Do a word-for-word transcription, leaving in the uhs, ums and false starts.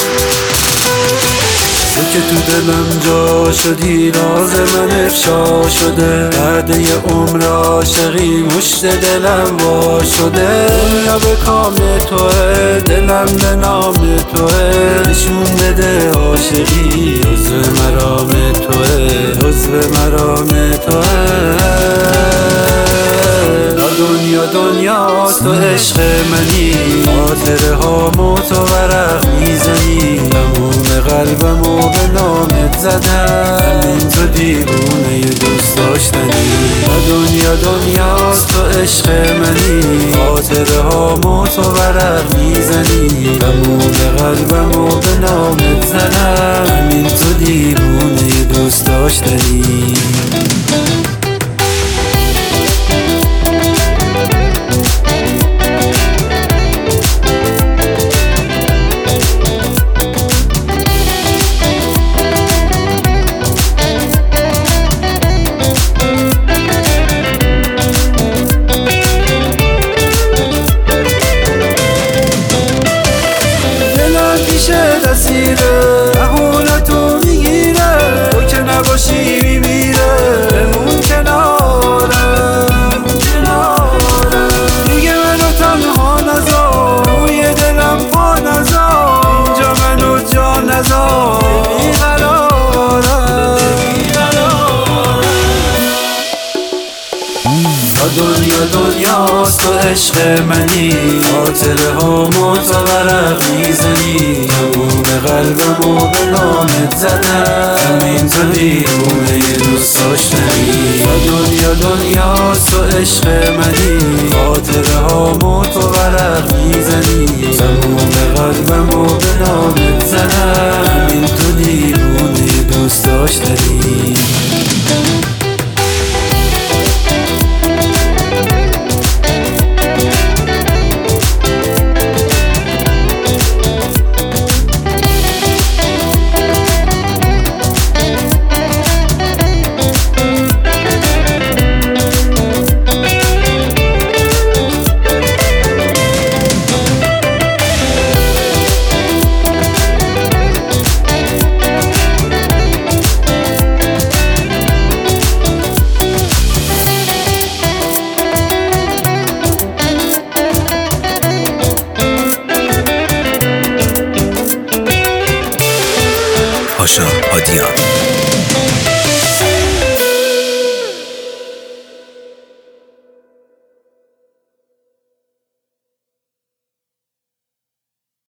تو که تو دلم جا شدی راز من افشا شده، بعد یه عمر عاشقی مشت دلم وا شده. دنیا به کام توه، دلم به نام توه، نشون بده عاشقی عضو مرام توه، عضو مرام توه. دنیا دنیا تو عشق منی، خاطره هامو تو ورق میزنی، تموم قلبمو به نامت زدم، همین تو دیوونه دوست داشتنی. دنیا دنیا تو عشق منی، خاطره هامو تو ورق میزنی، تموم قلبمو به نامت زدم، همین تو دیوونه دوست داشتنی. اهونتو میگیره، تو که نباشی میمیره، بمون کنارم کنارم. دیگه منو تنها نذار، روی دلم پا نذار، اینجا منو جا نذار، بیقرارم بیقرارم. دنیا دنیا تو عشق منی، خاطره هامو تو ورق میزنی، تموم قلبمو به نامت زدم، همین تو دیوونه دوست داشتنی. دنیا دنیا تو عشق منی، خاطره هامو تو ورق میزنی، تموم قلبمو به نامت زدم، همین تو دیوونه دوست داشتنی. پاشا هادیان.